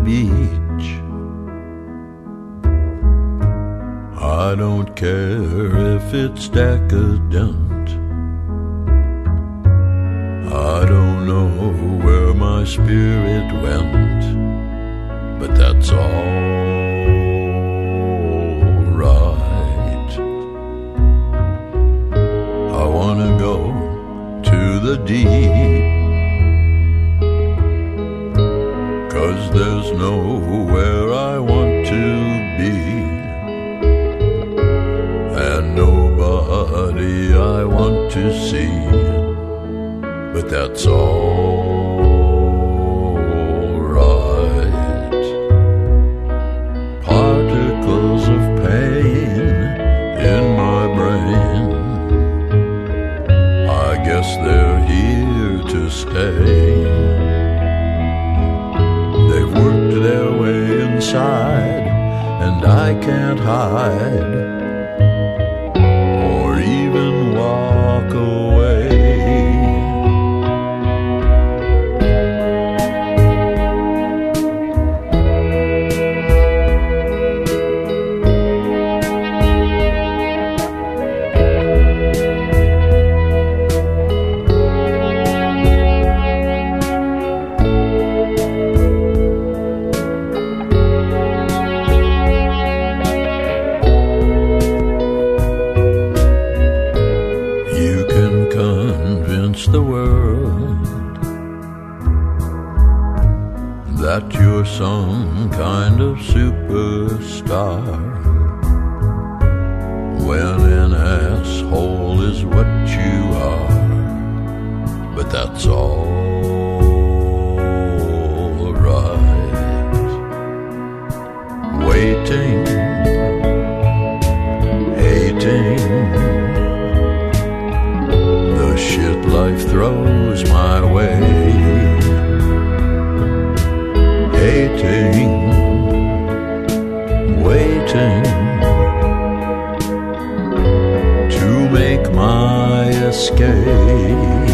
beach. I don't care if it's decadent. I don't know where my spirit went, but that's all right. I wanna go to the deep, 'cause there's nowhere I want to be, and nobody I want to see, but that's all right. Particles of pain in my brain, I guess they're here to stay. They've worked their way inside, and I can't hide or even walk away. Convince the world that you're some kind of superstar, when an asshole is what you are, but that's all right. Waiting, hating shit life throws my way, hating, waiting to make my escape.